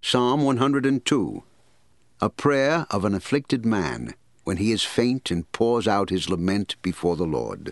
Psalm 102, a prayer of an afflicted man when he is faint and pours out his lament before the Lord.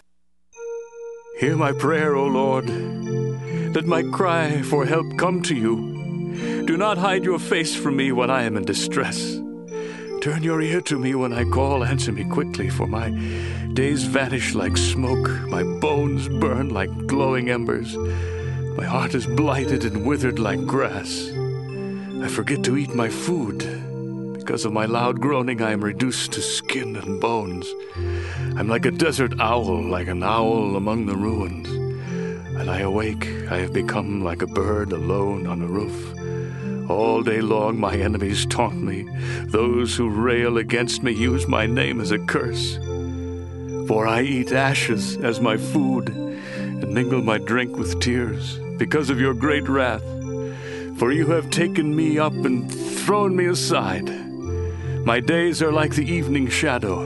Hear my prayer, O Lord. Let my cry for help come to you. Do not hide your face from me when I am in distress. Turn your ear to me when I call. Answer me quickly, for my days vanish like smoke. My bones burn like glowing embers. My heart is blighted and withered like grass. I forget to eat my food. Because of my loud groaning, I am reduced to skin and bones. I'm like a desert owl, like an owl among the ruins. When I awake, I have become like a bird alone on a roof. All day long my enemies taunt me. Those who rail against me use my name as a curse. For I eat ashes as my food and mingle my drink with tears because of your great wrath. For you have taken me up and thrown me aside. My days are like the evening shadow,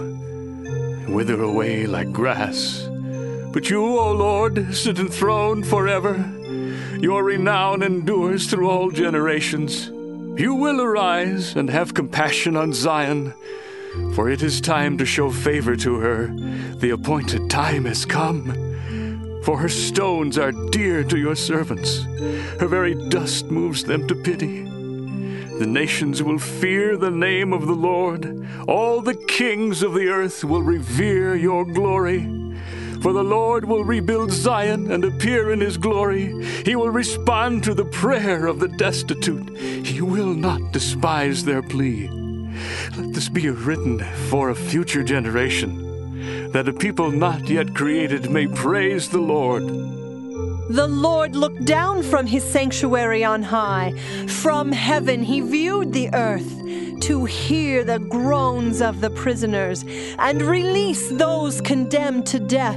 wither away like grass. But you, O Lord, sit enthroned forever. Your renown endures through all generations. You will arise and have compassion on Zion, for it is time to show favor to her. The appointed time has come. For her stones are dear to your servants. Her very dust moves them to pity. The nations will fear the name of the Lord. All the kings of the earth will revere your glory. For the Lord will rebuild Zion and appear in his glory. He will respond to the prayer of the destitute. He will not despise their plea. Let this be written for a future generation, that a people not yet created may praise the Lord. The Lord looked down from his sanctuary on high. From heaven he viewed the earth to hear the groans of the prisoners and release those condemned to death.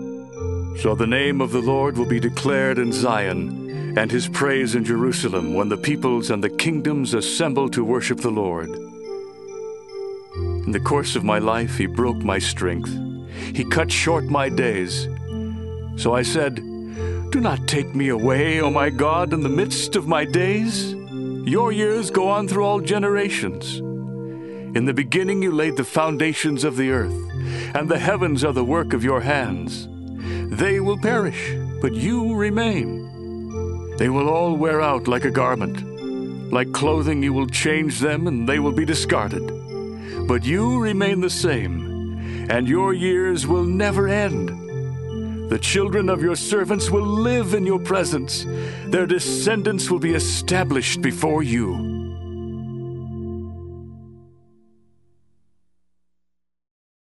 So the name of the Lord will be declared in Zion, and his praise in Jerusalem, when the peoples and the kingdoms assemble to worship the Lord. In the course of my life he broke my strength. He cut short my days. So I said, "Do not take me away, O my God, in the midst of my days. Your years go on through all generations. In the beginning you laid the foundations of the earth, and the heavens are the work of your hands. They will perish, but you remain. They will all wear out like a garment. Like clothing you will change them, and they will be discarded. But you remain the same, and your years will never end. The children of your servants will live in your presence. Their descendants will be established before you.